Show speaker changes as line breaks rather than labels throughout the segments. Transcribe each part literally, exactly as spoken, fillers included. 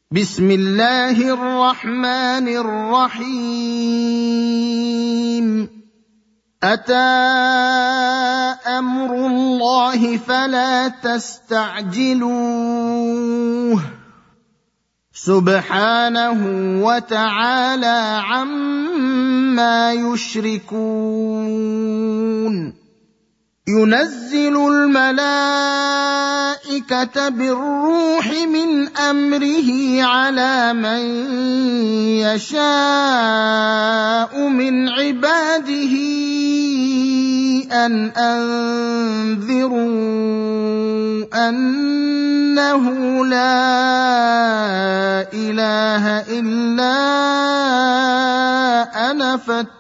بسم الله الرحمن الرحيم أتى أمر الله فلا تستعجلوه سبحانه وتعالى عما يشركون ينزل الملائكة بالروح من أمره على من يشاء من عباده أن أنذروا أنه لا إله إلا أنا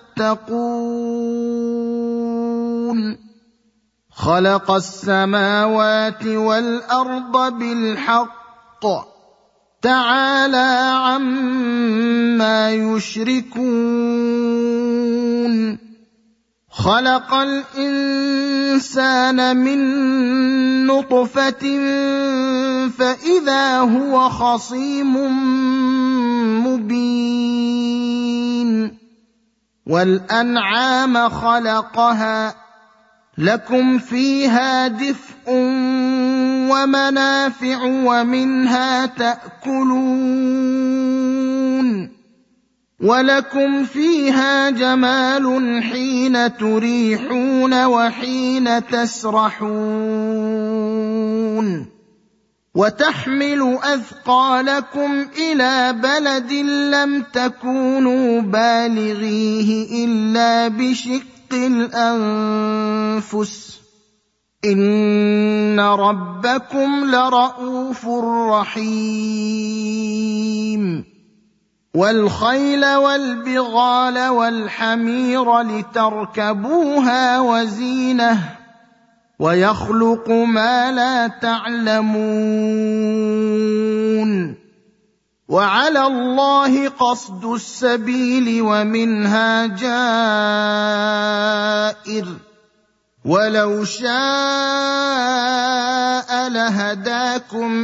فاتقون خلق السماوات والأرض بالحق تعالى عما يشركون خلق الإنسان من نطفة فإذا هو خصيم مبين والأنعام خلقها لكم فيها دفء ومنافع ومنها تأكلون ولكم فيها جمال حين تريحون وحين تسرحون وتحمل أثقالكم إلى بلد لم تكونوا بالغيه إلا بشق الأنفس إن ربكم لرءوف رحيم والخيل والبغال والحمير لتركبوها وزينة ويخلق ما لا تعلمون وعلى الله قصد السبيل ومنها جائر ولو شاء لهداكم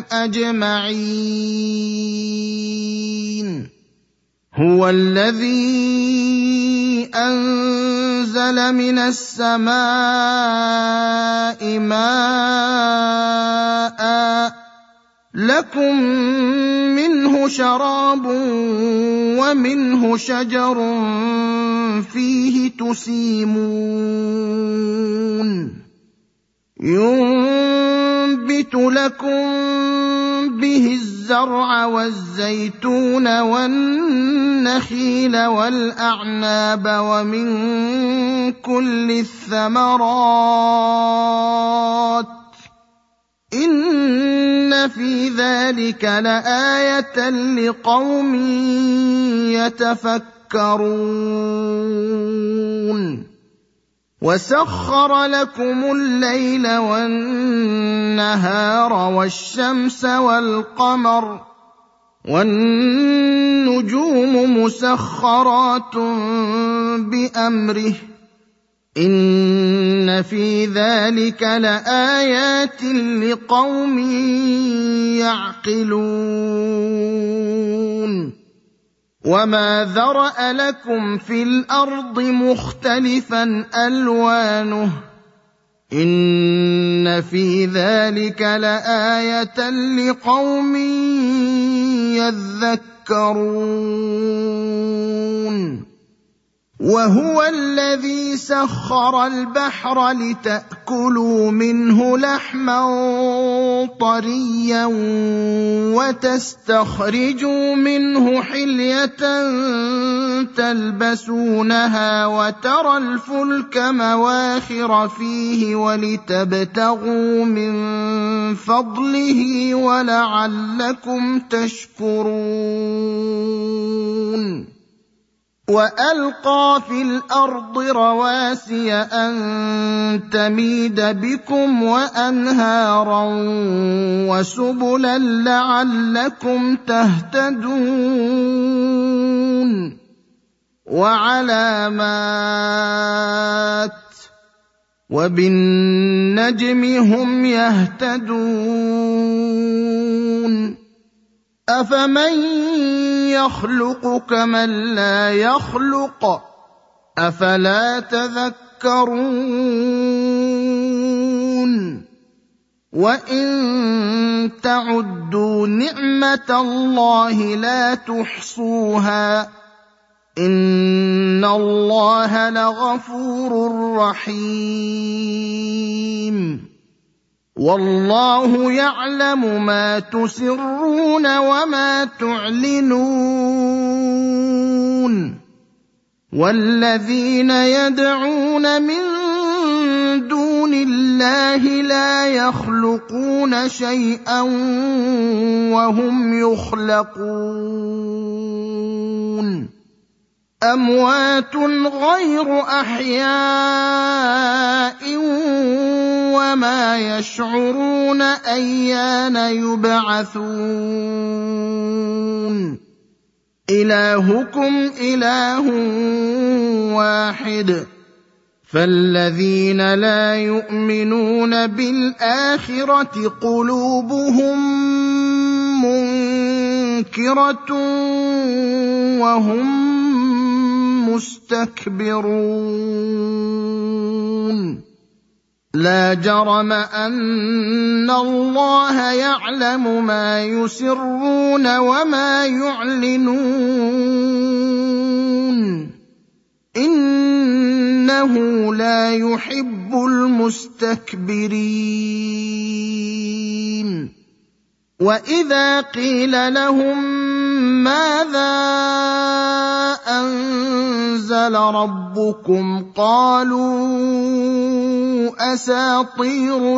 أجمعين هو الذي أنزل من السماء ماء لكم منه شراب ومنه شجر فيه تسيمون ينبت لكم به الزرع والزيتون والنخيل والأعناب ومن كل الثمرات إن في ذلك لآية لقوم يتفكرون وسخر لكم الليل والنهار والشمس والقمر والنجوم مسخرات بأمره إن في ذلك لآيات لقوم يعقلون وما ذرأ لكم في الأرض مختلفا ألوانه إن في ذلك لآية لقوم يذكرون وهو الذي سخر البحر لتأكلوا منه لحما طريا وتستخرجوا منه حلية تلبسونها وترى الفلك مواخر فيه ولتبتغوا من فضله ولعلكم تشكرون وألقى في الأرض رواسي أن تميد بكم وأنهارا وسبلا لعلكم تهتدون وعلامات وبالنجم هم يهتدون أَفَمَن يَخْلُقُ كَمَن لَّا يَخْلُقُ ۗ أَفَلَا تَذَكَّرُونَ وَإِن تَعُدُّوا نِعْمَةَ اللَّهِ لَا تُحْصُوهَا ۗ إِنَّ اللَّهَ لَغَفُورٌ رَّحِيمٌ وَاللَّهُ يَعْلَمُ مَا تُسِرُّونَ وَمَا تُعْلِنُونَ وَالَّذِينَ يَدْعُونَ مِن دُونِ اللَّهِ لَا يَخْلُقُونَ شَيْئًا وَهُمْ يُخْلَقُونَ أَمْوَاتٌ غَيْرُ أَحْيَاءٍ وَمَا يَشْعُرُونَ أَيَّانَ يُبْعَثُونَ إِلَٰهُكُمْ إِلَٰهٌ وَاحِدٌ فَالَّذِينَ لَا يُؤْمِنُونَ بِالْآخِرَةِ قُلُوبُهُم مُّنكِرَةٌ وَهُم مُّسْتَكْبِرُونَ لَا جَرَمَ أَنَّ اللَّهَ يَعْلَمُ مَا يُسِرُّونَ وَمَا يُعْلِنُونَ إِنَّهُ لَا يُحِبُّ الْمُسْتَكْبِرِينَ وَإِذَا قِيلَ لَهُم مَّاذَا أَنزَلَ رَبُّكُمْ قَالُوا أَسَاطِيرُ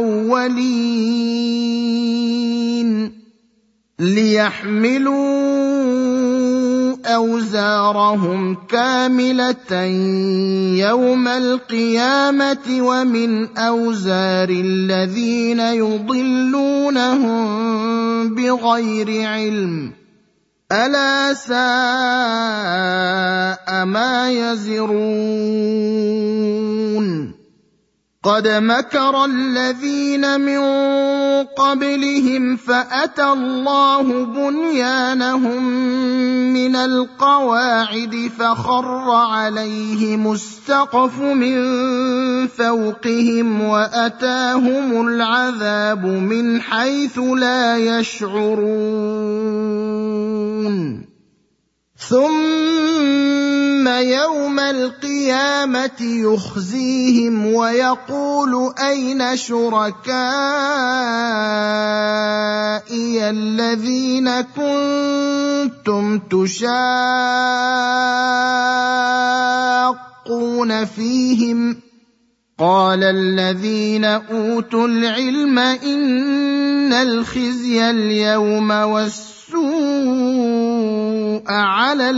الْأَوَّلِينَ لِيَحْمِلُوا أَوْزَارَهُمْ كَامِلَةً يَوْمَ الْقِيَامَةِ وَمِنْ أَوْزَارِ الَّذِينَ يُضِلُّونَهُم بِغَيْرِ عِلْمٍ ۗ أَلَا سَاءَ مَا يَزِرُونَ قَدْ مَكَرَ الَّذِينَ مِن قَبْلِهِمْ فَأَتَى اللَّهُ بُنْيَانَهُم مِّنَ الْقَوَاعِدِ فَخَرَّ عَلَيْهِمُ السَّقْفُ مِن فَوْقِهِمْ وَأَتَاهُمُ الْعَذَابُ مِنْ حَيْثُ لَا يَشْعُرُونَ ثُمَّ يَوْمَ الْقِيَامَةِ يُخْزِيهِمْ وَيَقُولُ أَيْنَ شُرَكَائِيَ الَّذِينَ كُنتُمْ تُشَاقُّونَ فِيهِمْ ۚ قَالَ الَّذِينَ أُوتُوا الْعِلْمَ إِنَّ الْخِزْيَ الْيَوْمَ وَالسُّوءَ عَلَى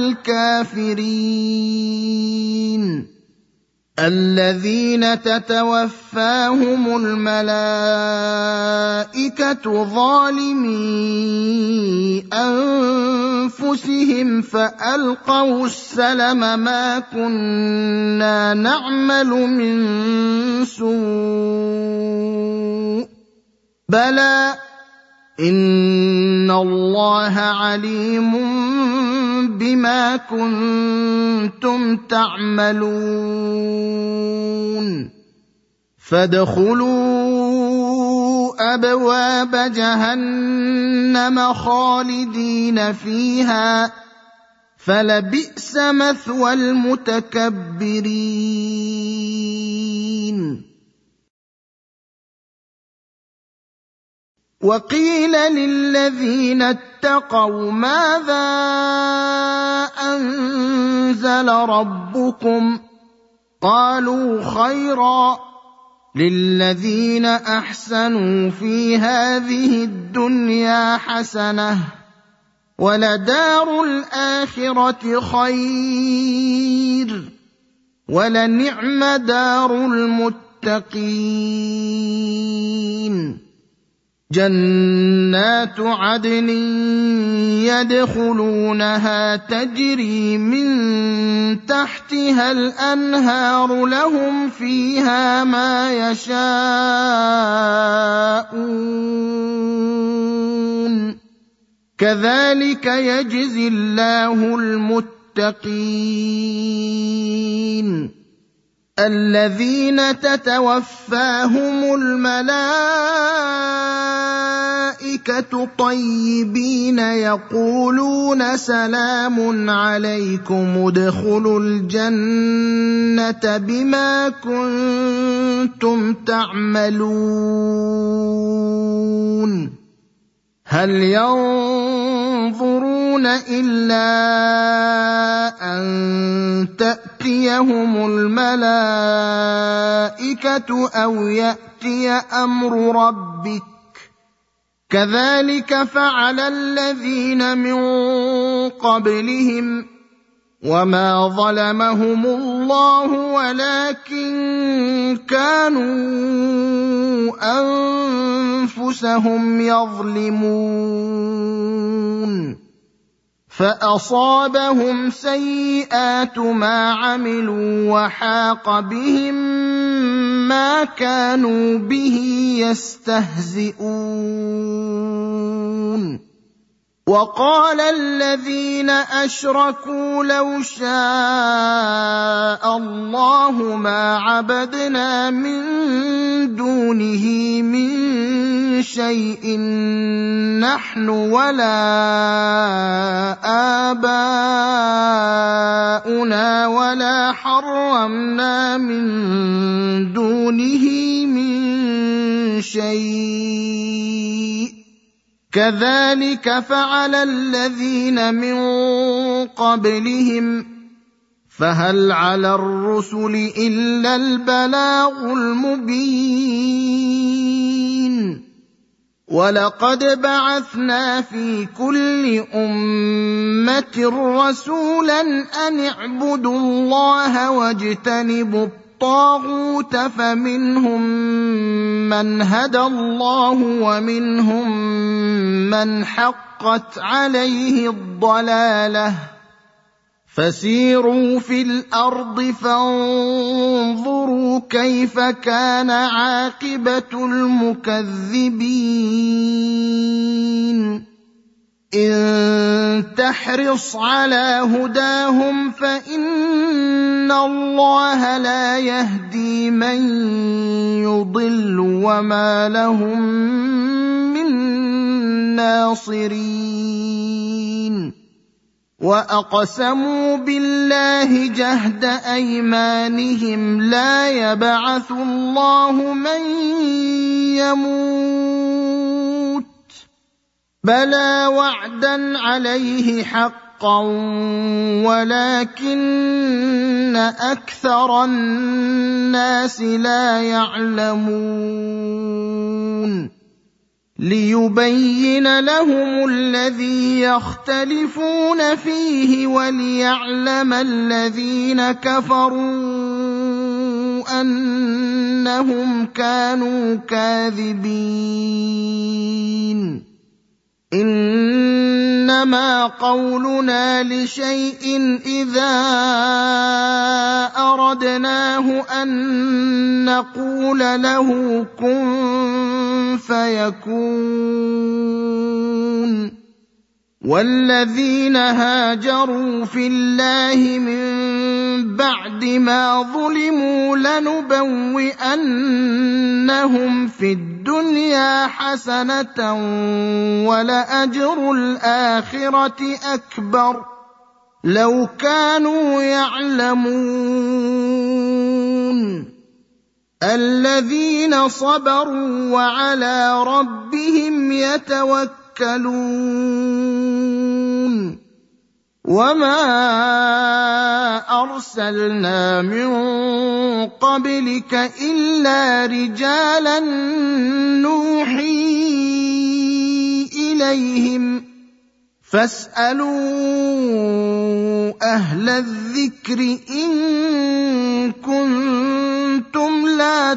الْكَافِرِينَ الَّذِينَ تَتَوَفَّاهُمُ الْمَلَائِكَةُ ظَالِمِي أَنفُسِهِمْ فَأَلْقَوُا السَّلَمَ مَا كُنَّا نَعْمَلُ مِن سُوءٍ بَلَىٰ إِنَّ اللَّهَ عَلِيمٌ بِمَا كُنتُمْ تَعْمَلُونَ فَادْخُلُوا أَبْوَابَ جَهَنَّمَ خَالِدِينَ فِيهَا فَلَبِئْسَ مَثْوَى الْمُتَكَبِّرِينَ وَقِيلَ لِلَّذِينَ اتَّقَوْا مَاذَا أَنزَلَ رَبُّكُمْ ۚ قَالُوا خَيْرًا ۗ لِّلَّذِينَ أَحْسَنُوا فِي هَٰذِهِ الدُّنْيَا حَسَنَةٌ ۚ وَلَدَارُ الْآخِرَةِ خَيْرٌ ۚ وَلَنِعْمَ دَارُ الْمُتَّقِينَ جَنَّاتُ عَدْنٍ يَدْخُلُونَهَا تَجْرِي مِن تَحْتِهَا الْأَنْهَارُ لَهُمْ فِيهَا مَا يَشَاءُونَ كذلك يجزي الله المتقين الذين تتوفاهم الملائكة طيبين يقولون سلام عليكم ادخلوا الجنة بما كنتم تعملون هل ينظرون إلا أن تأتيهم الملائكة أو يأتي أمر ربك كذلك فعل الذين من قبلهم وما ظلمهم الله ولكن كانوا أنفسهم يظلمون فأصابهم سيئات ما عملوا وحاق بهم ما كانوا به يستهزئون وقال الذين أشركوا لو شاء الله ما عبدنا من دونه من شيء نحن ولا آباؤنا ولا حرمنا من دونه من شيء كذلك فعل الذين من قبلهم فهل على الرسل إلا البلاغ المبين ولقد بعثنا في كل أمة رسولا أن اعبدوا الله واجتنبوا الطاغوت فمنهم من هدى الله ومنهم من حقت عليه الضلالة فسيروا في الأرض فانظروا كيف كان عاقبة المكذبين إن تحرص على هداهم فإن الله لا يهدي من يضل وما لهم من ناصرين وأقسموا بالله جهد أيمانهم لا يبعث الله من يموت بلى وعدا عليه حقا ولكن أكثر الناس لا يعلمون ليبين لهم الذي يختلفون فيه وليعلم الذين كفروا أنهم كانوا كاذبين إنما قولنا لشيء إذا أردناه أن نقول له كن فيكون والذين هاجروا في الله من بعد ما ظلموا لنبوئنهم في الدنيا حسنة ولأجر الآخرة أكبر لو كانوا يعلمون الذين صبروا وعلى ربهم يتوكلون وما أرسلنا من قبلك إلا رجالا نوحي إليهم فاسألوا أهل الذكر إن كنتم لا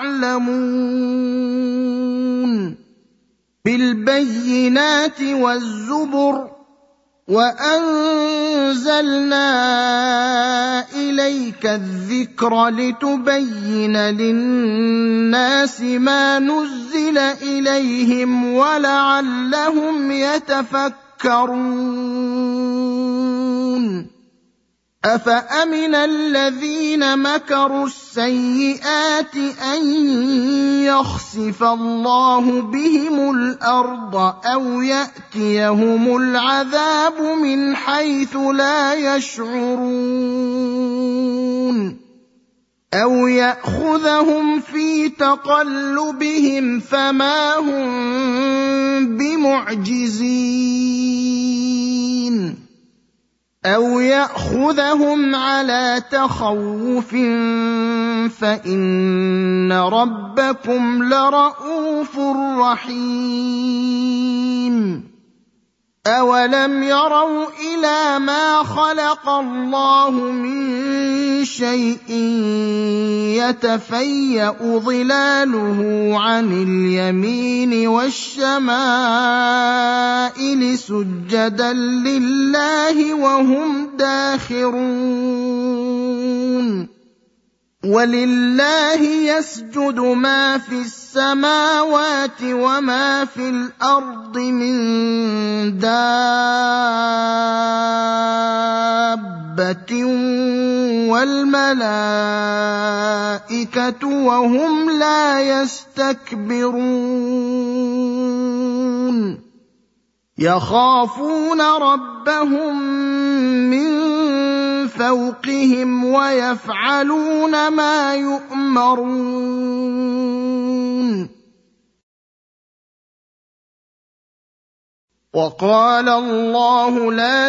تعلمون بالبينات والزبر وأنزلنا إليك الذكر لتبين للناس ما نزل إليهم ولعلهم يتفكرون يتفكرون أفأمن الذين مكروا السيئات أن يخسف الله بهم الأرض أو يأتيهم العذاب من حيث لا يشعرون أو يأخذهم في تقلبهم فما هم بمعجزين أو يأخذهم على تخوف فإن ربكم لرءوف رحيم أولم يروا إلى ما خلق الله من شيء يتفيأ ظلاله عن اليمين والشمائل سجدا لله وهم داخرون ولله يسجد ما في السماوات وما في الأرض من دابة والملائكة وهم لا يستكبرون يخافون ربهم من فوقهم ويفعلون ما يؤمرون وقال الله لا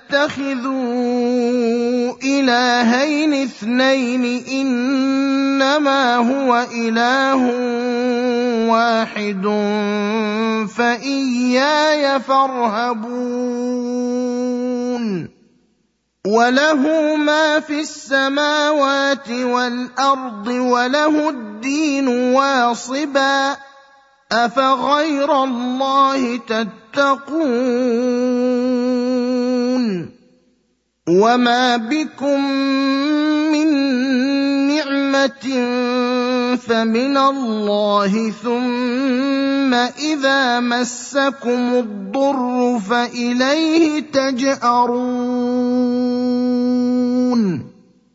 تتخذوا إلهين اثنين إنما هو إله واحد فإياي فارهبون وله ما في السماوات والأرض وله الدين واصبا أفغير الله تتقون وما بكم من نعمة فمن الله ثم إذا مسكم الضر فإليه تجأرون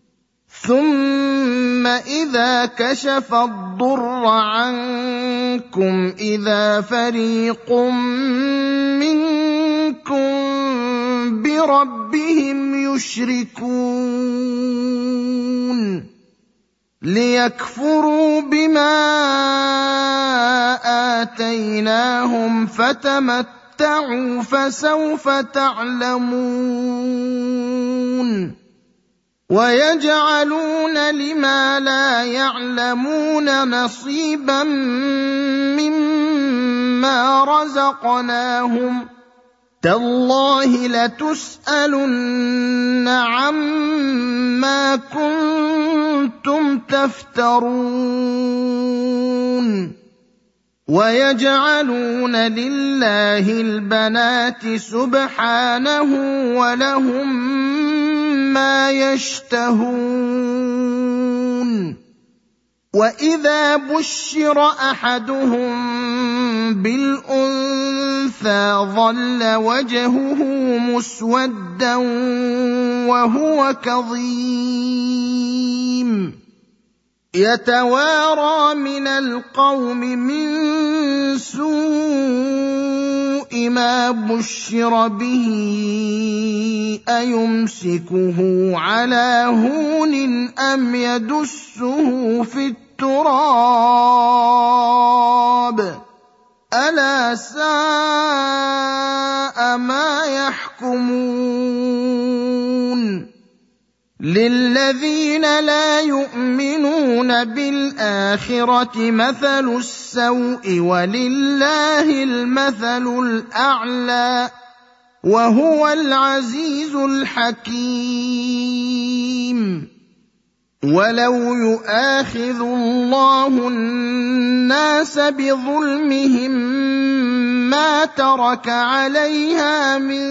ثم إذا كشف الضر عنكم إذا فريق منكم بربهم يشركون ليكفروا بما آتيناهم فتمتعوا فسوف تعلمون ويجعلون لما لا يعلمون نصيبا مما رزقناهم تالله لتسألن عما كنتم تفترون ويجعلون لله البنات سبحانه ولهم ما يشتهون وإذا بشر أحدهم بالأنثى ظل وجهه مسودا وهو كظيم يتوارى من القوم من سوء ما بشر به أيمسكه على هون أم يدسه في التراب ألا ساء ما يحكمون للذين لا يؤمنون بالآخرة مثل السوء ولله المثل الأعلى وهو العزيز الحكيم ولو يؤاخذ الله الناس بظلمهم ما ترك عليها من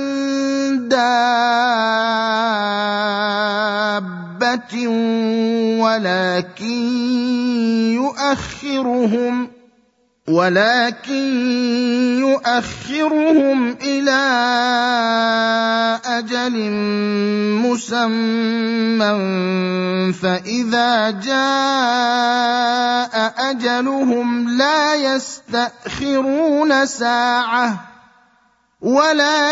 دابة ولكن يؤخرهم ولكن يؤخرهم إلى أجل مسمى فإذا جاء أجلهم لا يستأخرون ساعة ولا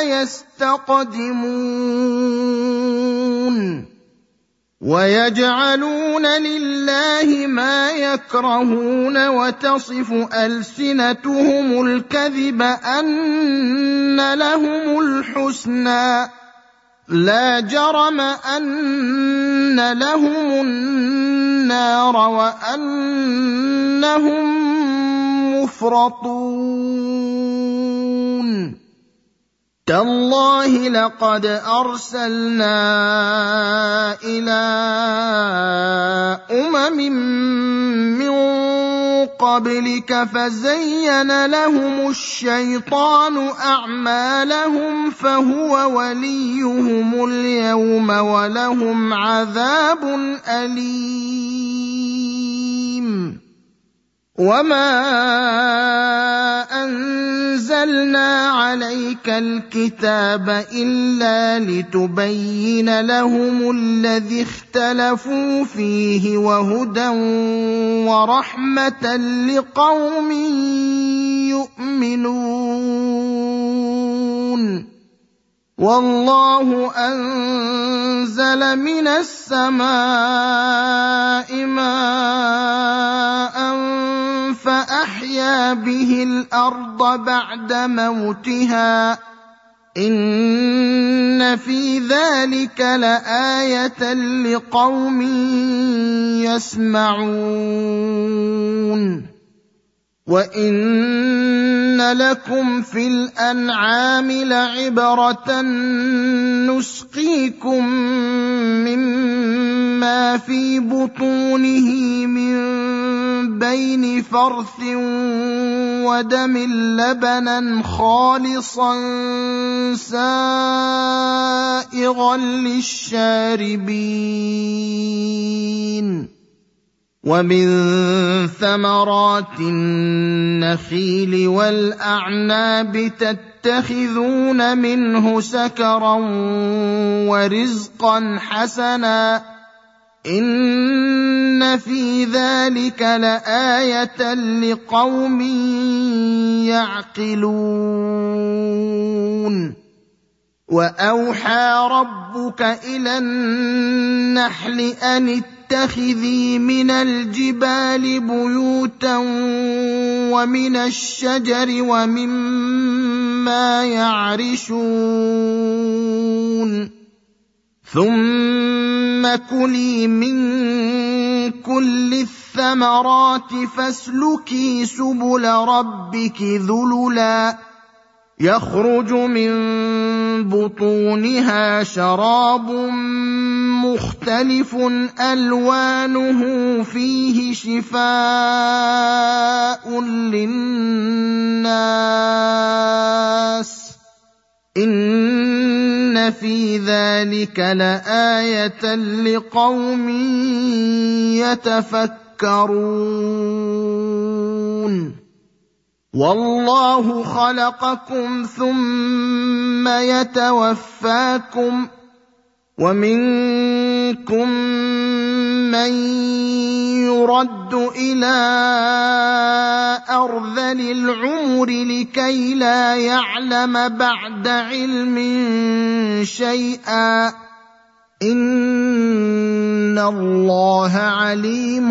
يستقدمون ويجعلون لله ما يكرهون وتصف ألسنتهم الكذب أن لهم الحسنى لا جرم أن لهم النار وأنهم مفرطون تالله لقد أرسلنا إلى أمم من قبلك فزين لهم الشيطان أعمالهم فهو وليهم اليوم ولهم عذاب أليم وما أنزلنا عليك الكتاب إلا لتبين لهم الذي اختلفوا فيه وهدى ورحمة لقوم يؤمنون والله أنزل من السماء ماء فأحيا به الأرض بعد موتها إن في ذلك لآية لقوم يسمعون وإن لكم في الأنعام لعبرة نسقيكم مما في بطونه من بين فرث ودم لبنا خالصا سائغا للشاربين ومن ثمرات النخيل والأعناب تتخذون منه سكرا ورزقا حسنا إن في ذلك لآية لقوم يعقلون وأوحى ربك إلى النحل أن اتخذي من الجبال بيوتا ومن الشجر ومما يعرشون ثم كلي من كل الثمرات فاسلكي سبل ربك ذللا يخرج من بطونها شراب مختلف ألوانه فيه شفاء للناس إن في ذلك لآية لقوم يتفكرون والله خلقكم ثم يتوفاكم ومنكم من يرد إلى أرذل العمر لكي لا يعلم بعد علم شيئا إن الله عليم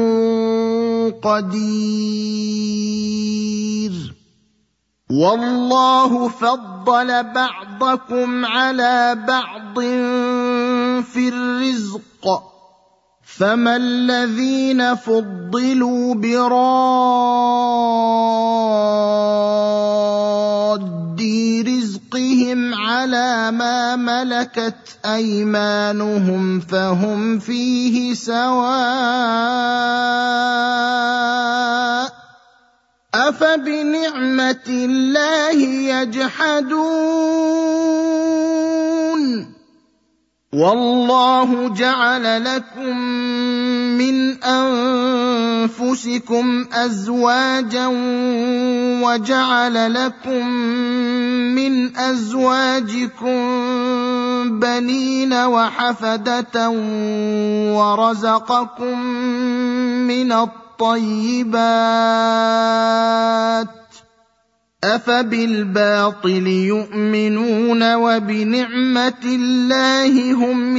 قدير والله فضل بعضكم على بعض في الرزق فما الذين فضلوا براد رزقهم على ما ملكت أيمانهم فهم فيه سواء أفبنعمة الله يجحدون وَاللَّهُ جَعَلَ لَكُم مِّنْ أَنفُسِكُمْ أَزْوَاجًا وَجَعَلَ لَكُم مِّنْ أَزْوَاجِكُم بَنِينَ وَحَفَدَةً وَرَزَقَكُم مِّنَ الطَّيِّبَاتِ ۚ أَفَبِالْبَاطِلِ يُؤْمِنُونَ وَبِنِعْمَةِ اللَّهِ هُمْ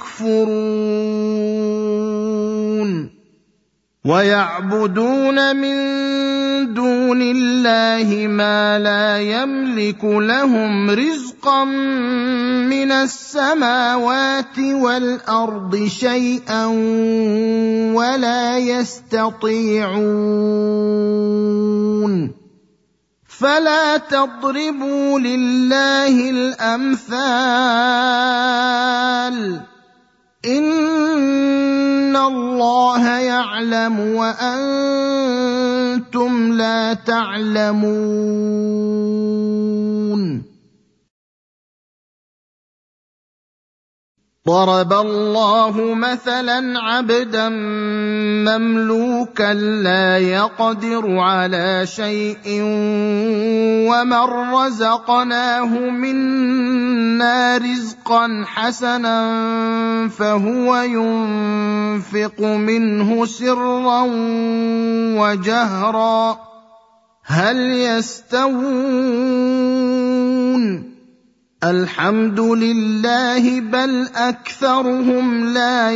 يَكْفُرُونَ وَيَعْبُدُونَ مِن دُونِ اللَّهِ مَا لَا يَمْلِكُ لَهُمْ رِزْقًا مِّنَ السَّمَاوَاتِ وَالْأَرْضِ شَيْئًا وَلَا يَسْتَطِيعُونَ فَلَا تَضْرِبُوا لِلَّهِ الْأَمْثَالَ ۚ إِنَّ اللَّهَ يَعْلَمُ وَأَنتُمْ لَا تَعْلَمُونَ ضَرَبَ اللَّهُ مَثَلًا عَبْدًا مَّمْلُوكًا لَّا يَقْدِرُ عَلَىٰ شَيْءٍ وَمَن رَّزَقْنَاهُ مِنَّا رِزْقًا حَسَنًا فَهُوَ يُنفِقُ مِنْهُ سِرًّا وَجَهْرًا هَلْ يَسْتَوُونَ الْحَمْدُ لِلَّهِ بَلْ أَكْثَرُهُمْ لَا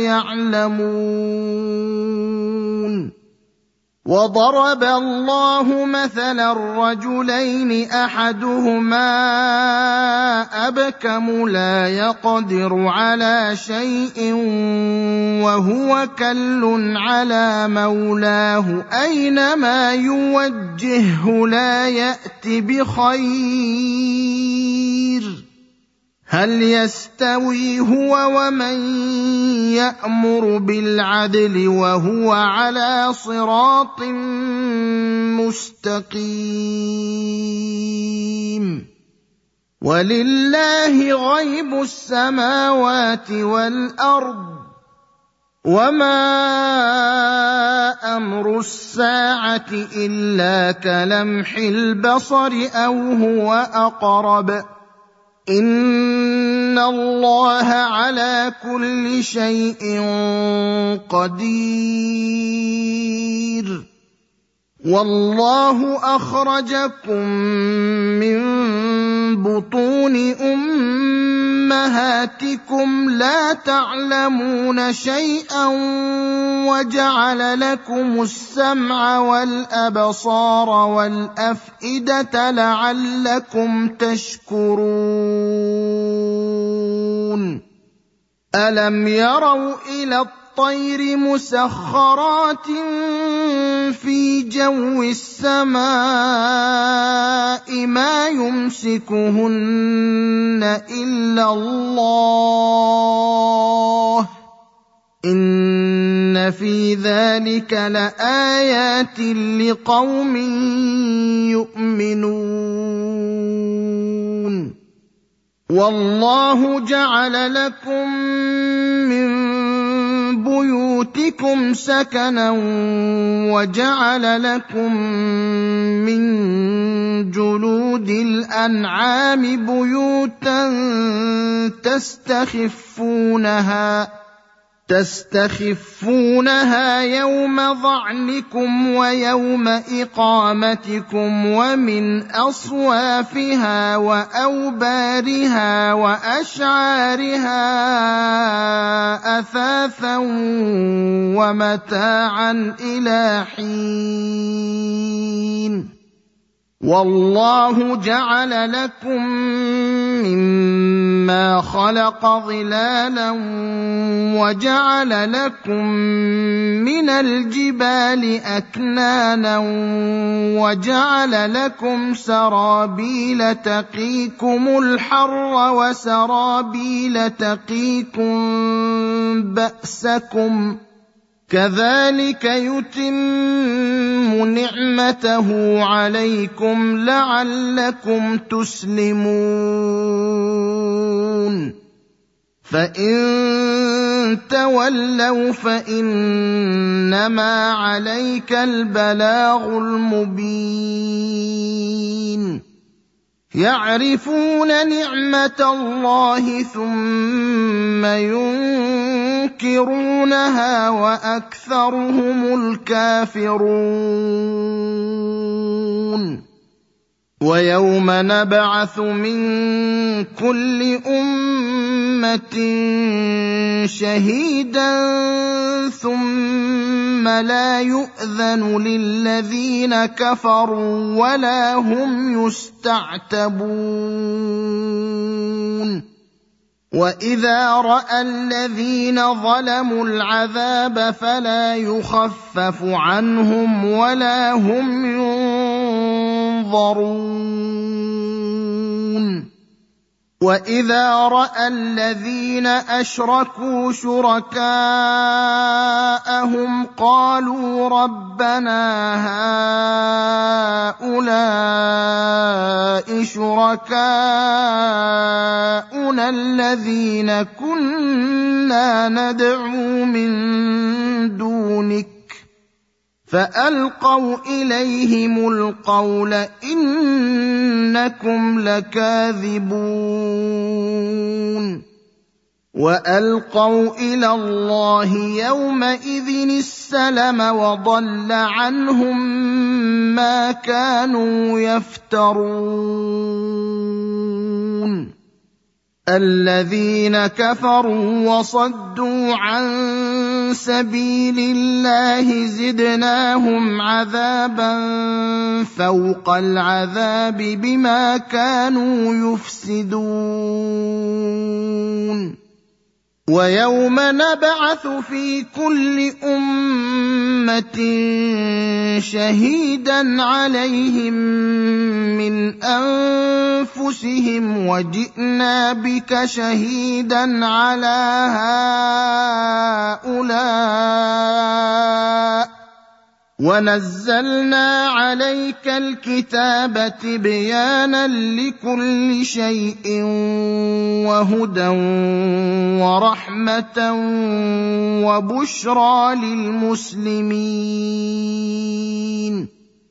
يَعْلَمُونَ وَضَرَبَ اللَّهُ مَثَلًا رَّجُلَيْنِ أَحَدُهُمَا أَبْكَمُ لَا يَقْدِرُ عَلَىٰ شَيْءٍ وَهُوَ كَلٌّ عَلَىٰ مَوْلَاهُ أَيْنَمَا يُوَجِّههُّ لَا يَأْتِ بِخَيْرٍ هَلْ يَسْتَوِي هُوَ وَمَن يَأْمُرُ بِالْعَدْلِ وَهُوَ عَلَىٰ صِرَاطٍ مُّسْتَقِيمٍ وَلِلَّهِ غَيْبُ السَّمَاوَاتِ وَالْأَرْضِ وَمَا أَمْرُ السَّاعَةِ إِلَّا كَلَمْحِ الْبَصَرِ أَوْ هُوَ أَقْرَبُ إِنَّ اللَّهَ عَلَىٰ كُلِّ شَيْءٍ قَدِيرٌ وَاللَّهُ أَخْرَجَكُم مِّن بُطُونِ أُمَّهَاتِكُمْ لَا تَعْلَمُونَ شَيْئًا وَجَعَلَ لَكُمُ السَّمْعَ وَالْأَبْصَارَ وَالْأَفْئِدَةَ لَعَلَّكُمْ تَشْكُرُونَ أَلَمْ يَرَوْا إِلَى الطَّيْرِ مُسَخَّرَاتٍ فِي جَوِّ السَّمَاءِ مَا يُمْسِكُهُنَّ إِلَّا اللَّهُ ۗ إِنَّ فِي ذَلِكَ لَآيَاتٍ لِقَوْمٍ يُؤْمِنُونَ وَاللَّهُ جَعَلَ لَكُم مِّن بُيُوتِكُمْ سَكَنًا وَجَعَلَ لَكُم مِّن جُلُودِ الْأَنْعَامِ بُيُوتًا تَسْتَخِفُّونَهَا تستخفونها يوم ظعنكم ويوم إقامتكم ومن أصوافها وأوبارها وأشعارها أثاثا ومتاعا إلى حين والله جعل لكم مما خلق ظلالا وجعل لكم من الجبال أكنانا وجعل لكم سرابيل تقيكم الحر وسرابيل تقيكم بأسكم كذلك يتم نعمته عليكم لعلكم تسلمون فإن تولوا فإنما عليك البلاغ المبين يعرفون نعمة الله ثم ينكرونها وأكثرهم الكافرون ويوم نبعث من كل أمة شهيدا ثم لا يؤذن للذين كفروا ولا هم يستعتبون وإذا رأى الذين ظلموا العذاب فلا يخفف عنهم ولا هم ينظرون وإذا رأى الذين أشركوا شركاءهم قالوا ربنا هؤلاء شركاؤنا الذين كنا ندعو من دونك فألقوا إليهم القول إنكم لكاذبون وألقوا إلى الله يومئذ السلم وضل عنهم ما كانوا يفترون الذين كفروا وصدوا عن سبيل الله زدناهم عذابا فوق العذاب بما كانوا يفسدون ويوم نبعث في كل أمة شهيدا عليهم من أنفسهم وجئنا بك شهيدا على هؤلاء ونزلنا عليك الكتاب تبيانا لكل شيء وهدى ورحمة وبشرى للمسلمين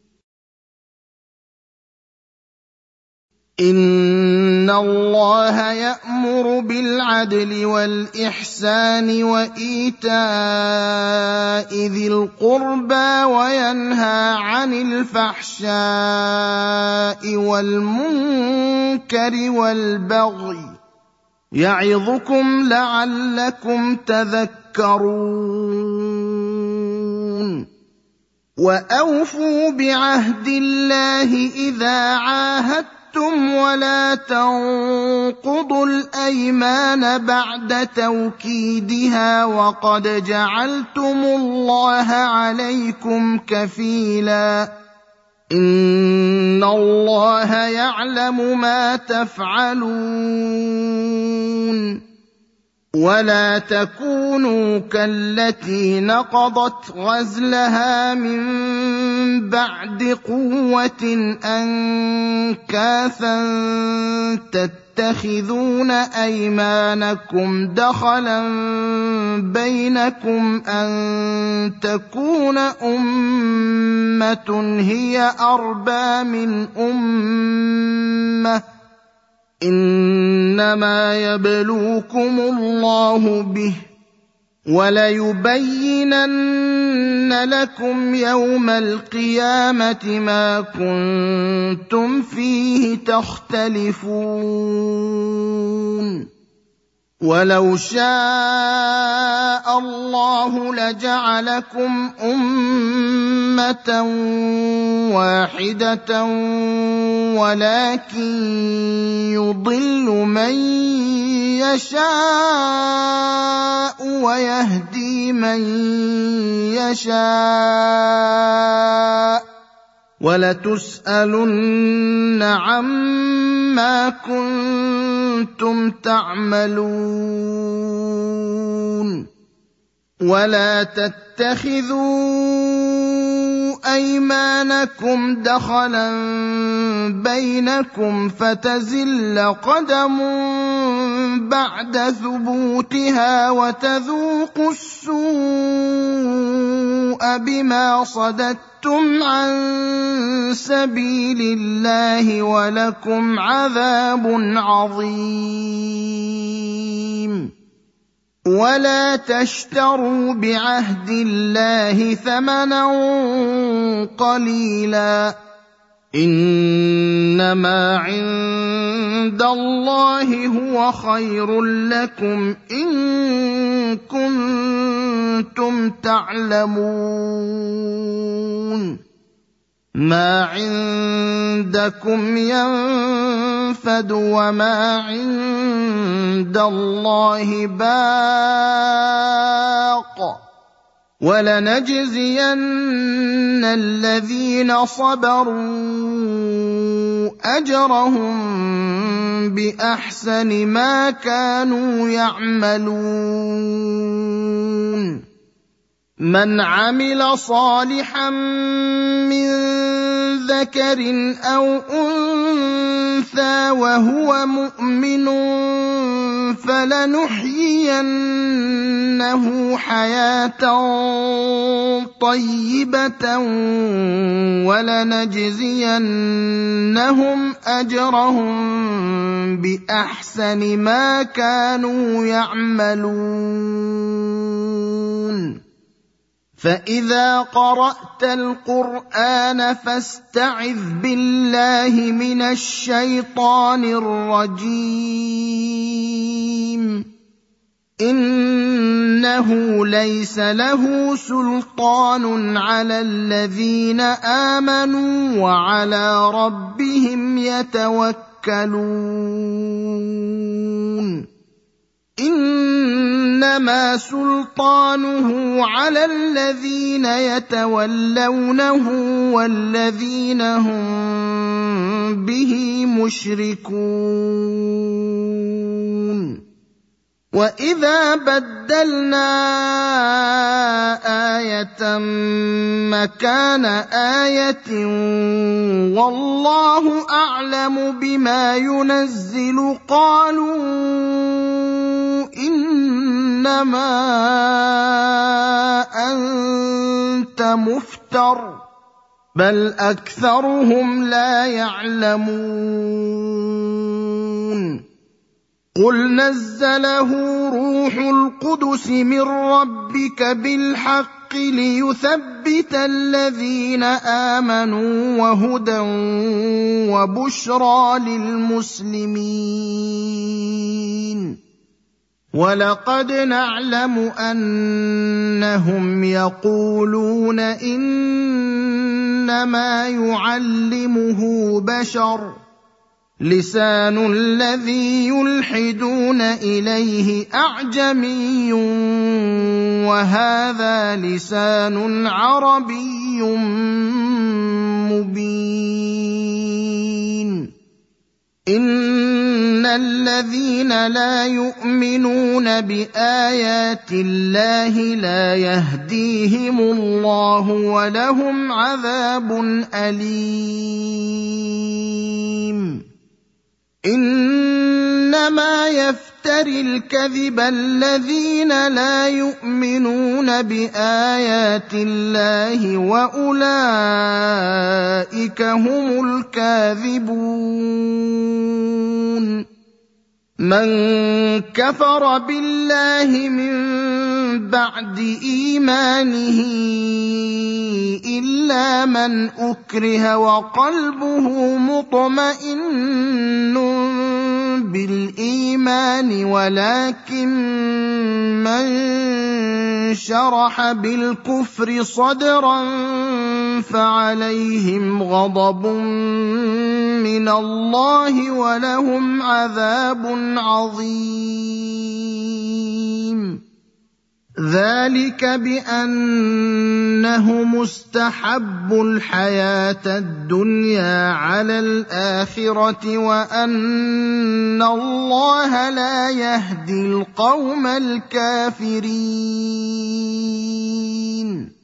إن الله يأمر بالعدل والإحسان وإيتاء ذي القربى وينهى عن الفحشاء والمنكر والبغي يعظكم لعلكم تذكرون وأوفوا بعهد الله إذا عاهدتم ولا تنقضوا الأيمان بعد توكيدها وقد جعلتم الله عليكم كفيلا إن الله يعلم ما تفعلون ولا تكونوا كالتي نقضت غزلها من بعد قوة أنكاثا تتخذون أيمانكم دخلا بينكم أن تكون أمة هي أربى من أمة إنما يبلوكم الله به وليبينن لكم يوم القيامة ما كنتم فيه تختلفون ولو شاء الله لجعلكم أمة واحدة ولكن يضل من يشاء ويهدي من يشاء ولتسألن عما كنتم تعملون ولا تتخذوا أيمانكم دخلا بينكم فتزل قدم بعد ثبوتها وتذوقوا السوء بما صددتم عن سبيل الله ولكم عذاب عظيم. ولا تشتروا بعهد الله ثمنا قليلا إنما عند الله هو خير لكم إن كنتم تعلمون. ما عندكم ينفد وما عند الله باق ولنجزين الذين صبروا أجرهم بأحسن ما كانوا يعملون. من عمل صالحا من ذكر أو أنثى وهو مؤمن فلنحيينه حياة طيبة ولنجزينهم أجرهم بأحسن ما كانوا يعملون. فإذا قرأت القرآن فاستعذ بالله من الشيطان الرجيم. إنه ليس له سلطان على الذين آمنوا وعلى ربهم يتوكلون. إنما سلطانه على الذين يتولونه والذين هم به مشركون. وإذا بدلنا آية مكان آية والله أعلم بما ينزل قالوا إنما أنت مفتر بل أكثرهم لا يعلمون. قل نزله روح القدس من ربك بالحق ليثبت الذين آمنوا وهدى وبشرى للمسلمين. ولقد نعلم أنهم يقولون إنما يعلمه بشر لسان الذي يلحدون إليه أعجمي وهذا لسان عربي مبين. إن الذين لا يؤمنون بآيات الله لا يهديهم الله ولهم عذاب أليم. إنما يفتري الكذب الذين لا يؤمنون بآيات الله وأولئك هم الكاذبون. من كفر بالله من بعد إيمانه إلا من أكره وقلبه مطمئن بالإيمان ولكن من شرح بالكفر صدرا فعليهم غضب من الله ولهم عذاب عظيم. ذلك بأنه مستحب الحياة الدنيا على الآخرة وأن الله لا يهدي القوم الكافرين.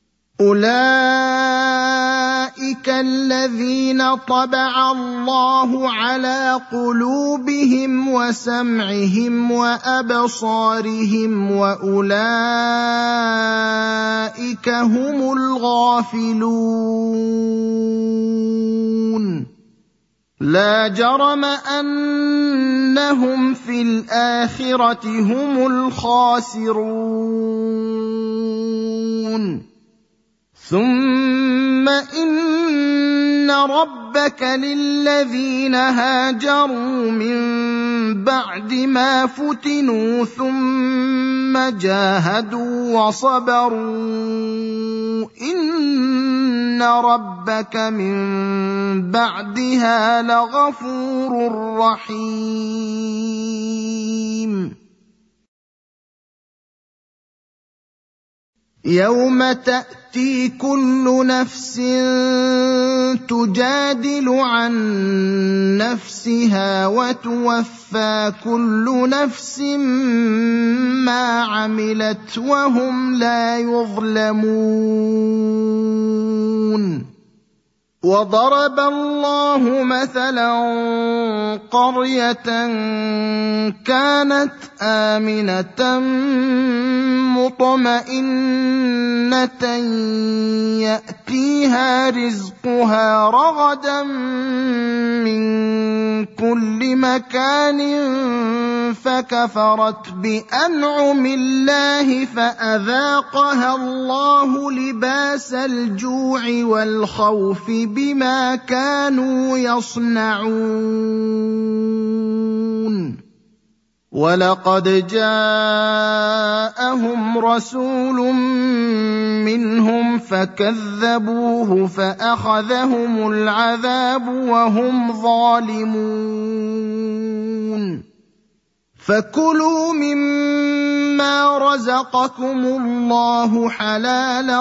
أولئك الذين طبع الله على قلوبهم وسمعهم وأبصارهم وأولئك هم الغافلون لا جرم أنهم في الآخرة هم الخاسرون ثم إن ربك للذين هاجروا من بعد ما فتنوا ثم جاهدوا وصبروا إن ربك من بعدها لغفور رحيم يوم تأتي كل نفس تجادل عن نفسها وتوفى كل نفس ما عملت وهم لا يظلمون وضرب الله مثلا قرية كانت آمنة مطمئنة يأتيها رزقها رغدا من كل مكان فكفرت بأنعم الله فأذاقها الله لباس الجوع والخوف بما كانوا يصنعون ولقد جاءهم رسول منهم فكذبوه فأخذهم العذاب وهم ظالمون فكلوا مما رزقكم الله حلالا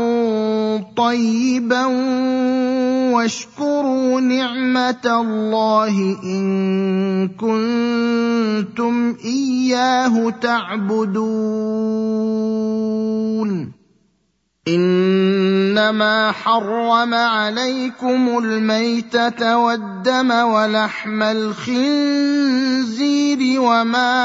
طيبا واشكروا نعمة الله إن كنتم إياه تعبدون إنما حرم عليكم الميتة والدم ولحم الخنزير وما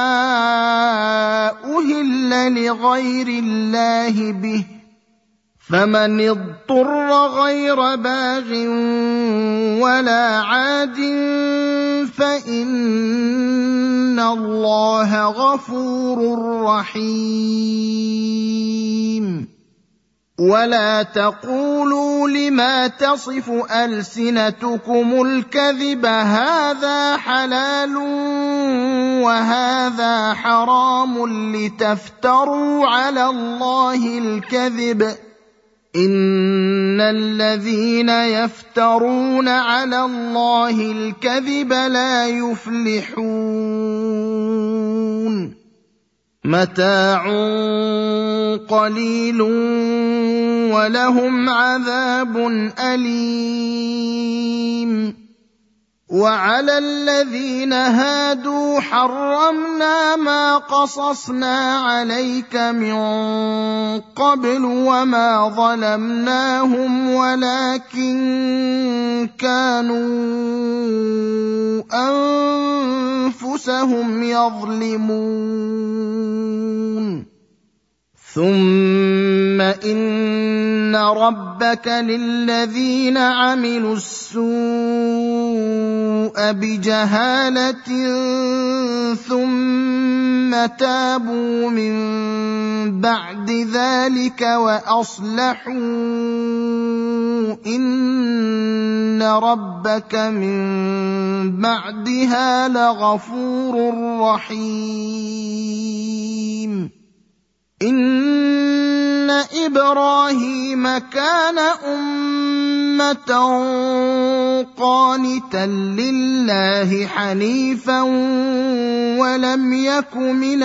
أهل لغير الله به فمن اضطر غير باغ ولا عاد فإن الله غفور رحيم ولا تقولوا لما تصف ألسنتكم الكذب هذا حلال وهذا حرام لتفتروا على الله الكذب إن الذين يفترون على الله الكذب لا يفلحون متاع قليل ولهم عذاب أليم وعلى الذين هادوا حرمنا ما قصصنا عليك من قبل وما ظلمناهم ولكن كانوا أنفسهم يظلمون ثم إن ربك للذين عملوا السوء بجهالة ثم تابوا من بعد ذلك وأصلحوا إن ربك من بعدها لغفور رحيم إن إبراهيم كان أمة قانتا لله حنيفا ولم يك من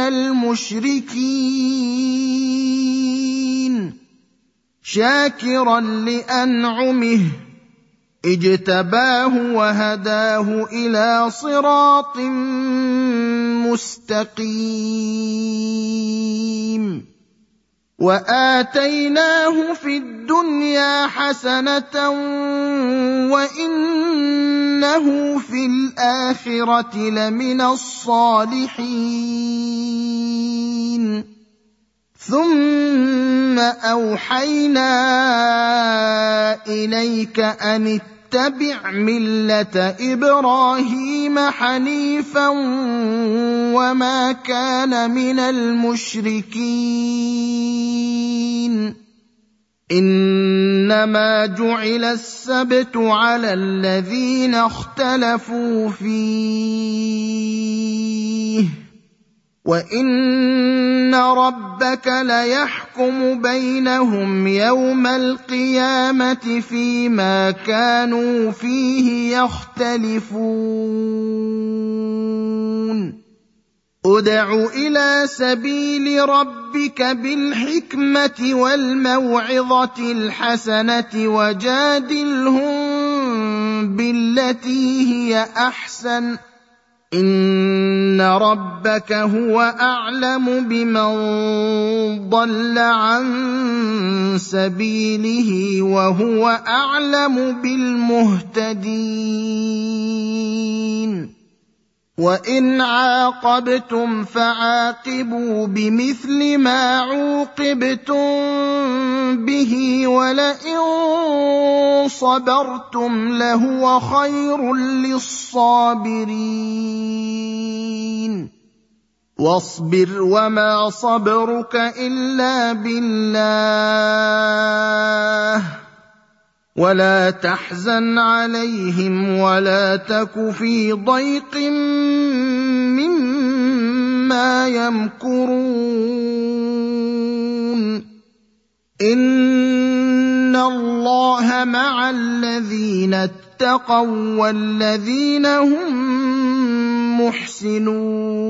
المشركين شاكرا لأنعمه اجتباه وهداه إلى صراط مستقيم وآتيناه في الدنيا حسنة وإنه في الآخرة لمن الصالحين ثم أوحينا إليك أن اتبع ملة إبراهيم حنيفا وما كان من المشركين إنما جعل السبت على الذين اختلفوا فيه وإن ربك ليحكم بينهم يوم القيامة فيما كانوا فيه يختلفون ادع إلى سبيل ربك بالحكمة والموعظة الحسنة وجادلهم بالتي هي أحسن إن ربك هو أعلم بمن ضل عن سبيله وهو أعلم بالمهتدين وإن عاقبتم فعاقبوا بمثل ما عوقبتم به ولئن صبرتم لهو خير للصابرين واصبر وما صبرك إلا بالله ولا تحزن عليهم ولا تك في ضيق مما يمكرون إن الله مع الذين اتقوا والذين هم محسنون